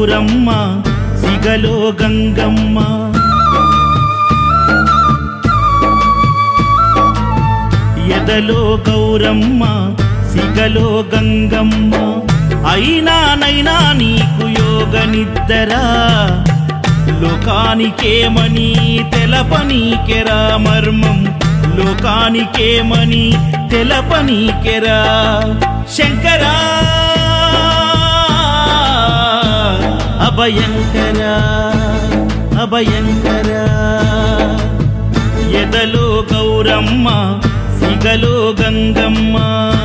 గౌరమ్మ సిగలో గంగమ్మ ఎదలో గౌరమ్మ సిగలో గంగమ్మ అయినానైనా నీకు యోగ నిద్దరా లోకానికేమని తెలపనీకెరా మర్మం లోకానికేమని తెలపనీకెరా శంకరా అభయంకరా అభయంకరా ఎదలో గౌరమ్మ సిగలో గంగమ్మ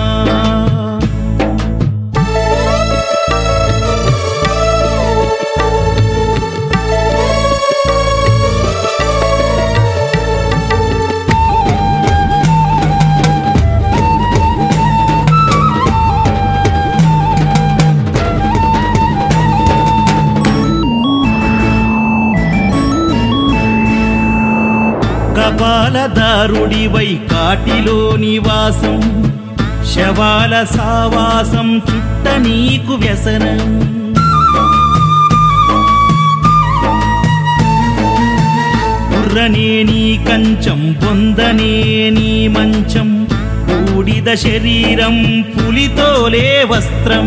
కపాలదారుడివై కాటిలో నివాసం శవాల సావాసం చుట్ట నీకు వ్యసనం బుర్రనే నీ కంచం పొందనే నీ మంచం బూడిద శరీరం పులితోలే వస్త్రం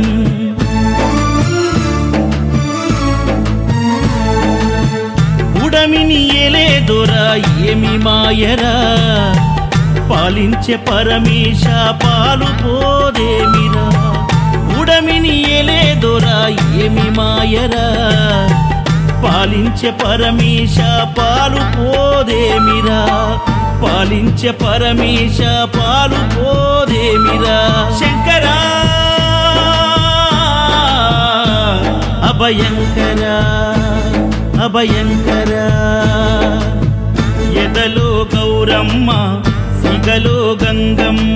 ఉడమిని ఏలేదొరా ఏమి మాయరా పాలించే పరమేశ పాలు పోదేమిరా ఉడమిని ఏలేదొరా ఏమి మాయరా పాలించే పరమేశ పాలు పోదేమిరా పాలించే పరమేశ పాలు పోదేమిరా శంకరా అభయంకరా అభయంకరా ఎదలో గౌరమ్మ సిగలో గంగమ్మ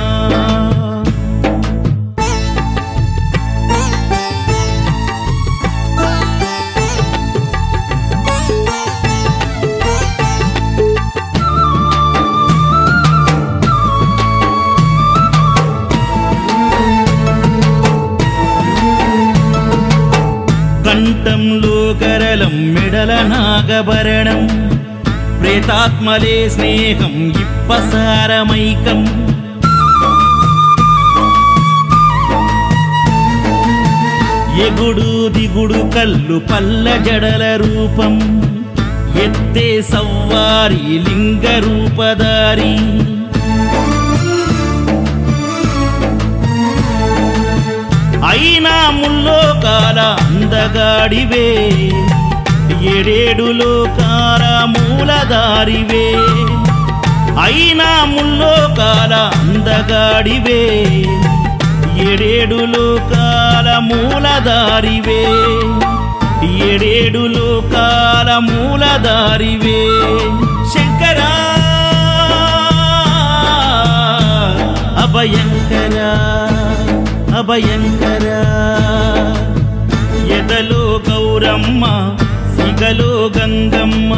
కంఠంలో గరళం మెడల నాగభరణం ప్రేతాత్మలే స్నేహం ఇప్పసారమైకం ఎగుడు దిగుడు కళ్ళు పల్ల జడల రూపం ఎత్తే సవ్వారి లింగ రూపధారి అయినా ముల్లోకాల అందగాడివే ఏడేడు లోకాల మూలదారివే అయినా ముల్లోకాల అందగాడివే ఏడేడు లోకాల మూలదారివే ఏడేడు లోకాల మూలదారివే శంకరా అభయంకరా అభయంకరా ఎదలో గౌరమ్మ సిగలో గంగమ్మ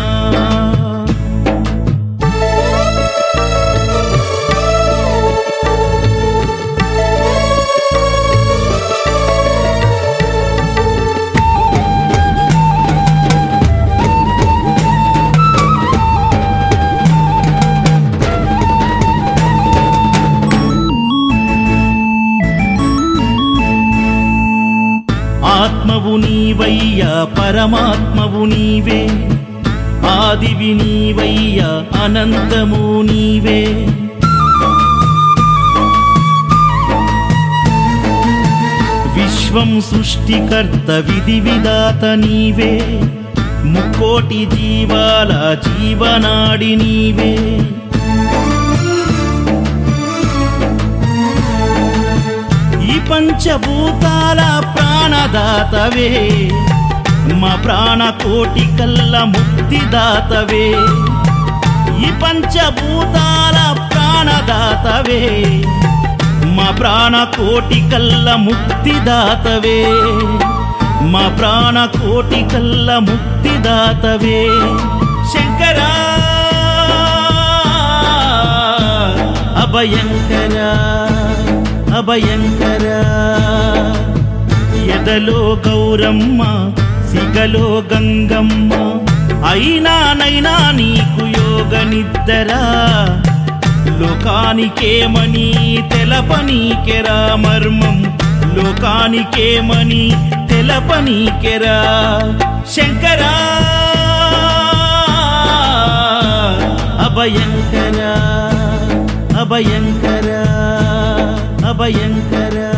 ఆత్మవు నీవయ్యా పరమాత్మవు నీవే ఆదివి నీవయ్యా అనంతము నీవే విశ్వం సృష్టికర్త విధి విధాత నీవే ముక్కోటి జీవాల జీవనాడి నీవే ఈ పంచభూతాల ప్రాణదాతవే మా ప్రాణకోటి కల్ల ముక్తిదాతవే ఈ పంచభూతాల ప్రాణదాతవే మా ప్రాణకోటి కల్ల ముక్తిదాతవే మా ప్రాణకోటి కల్ల ముక్తిదాతవే శంకరా అభయంకరా అభయంకరా పొదలో గౌరమ్మ సిగలో గంగమ్మ అయినానైనా నీకు యోగ నిద్దరా లోకానికేమని తెలపనీకెరా మర్మం లోకానికేమని తెలపనీకెరా శంకరా అభయంకరా అభయంకరా అభయంకరా